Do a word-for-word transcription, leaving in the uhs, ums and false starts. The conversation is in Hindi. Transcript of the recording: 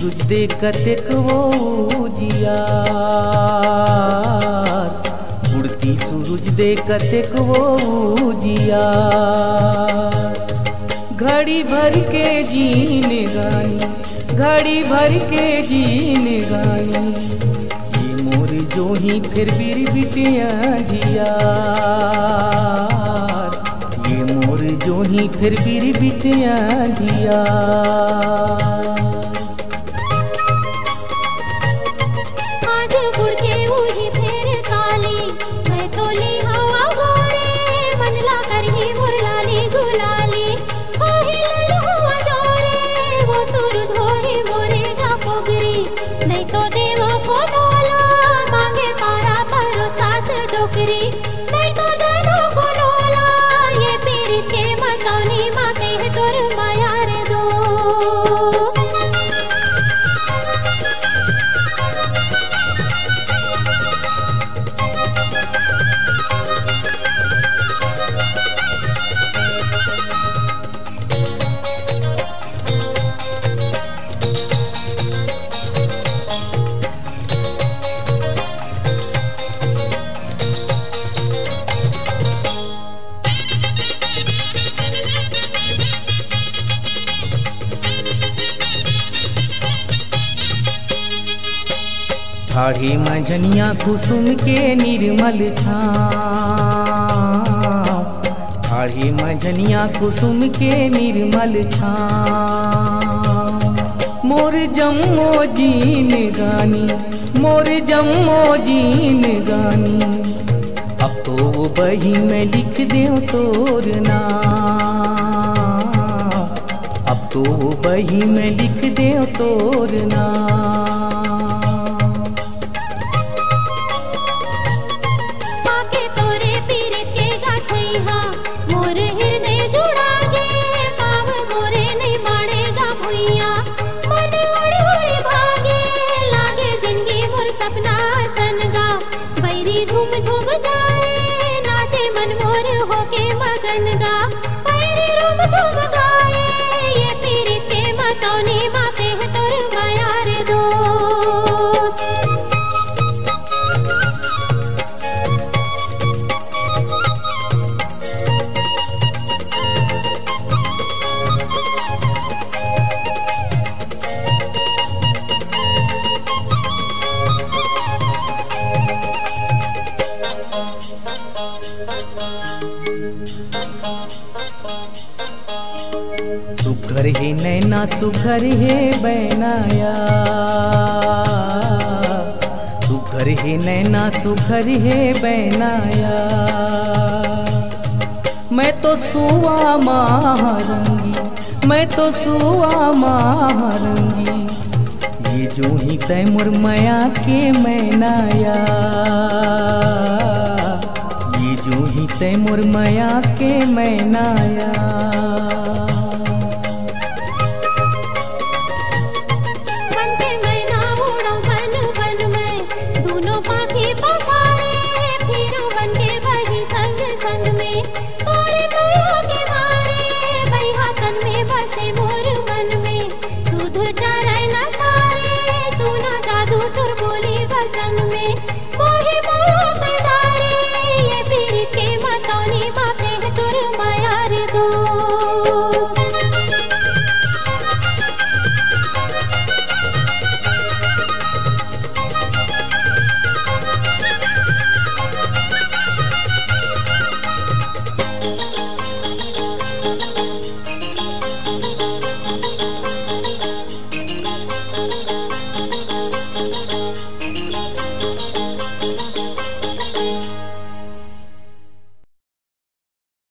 सूरज दे कतेक वो जियार, बुढ़ती सूरज दे कतेक वो जियार। घड़ी भर के जीने गानी, घड़ी भर के जीने गानी, ये मोर जो ही फिर बीर बिटिया दियार, ये मोर जो ही फिर बीर बिटिया दियार। आज बुढ़ के उही फेर काली, मैं तोली हवा गोरे, मनला कर ही मुरलाली गुलाली, हो ही ललू हुआ जोरे, वो सूरज हो ही मोरेगा पोगरी, नहीं तो देवों को डोला, मांगे पारा पर सास डोकरी, नहीं तो दोनों को डोला, ये पीर के मतौनी माते है तोर माया रे दो। ठाढ़ी मंझनिया कुसुम के निर्मल छाँव, ठाढ़ी मंझनिया कुसुम के निर्मल छाँव। मोर जम्मो जीन गानी, मोर जम्मो जीन गानी, अब तो वो बही में लिख दें तोर नाम, अब तो वो बही में लिख दें तोर नाम। झूम झूम जाए नाचे मन मोर होके मगन गा, पैरी रूम झूम गाए, ये पीर के मतौनी माते है तोर माया रे दोस्त। सुघर हे नैना सुघर हे बैनाया, सुघर हे नैना सुघर हे बैनाया। मैं तो सुआ महारंगी, मैं तो सुआ महारंगी, ये जो ही तैमुर माया के मैनाया, ये जो ही तैमुर माया के मैनाया।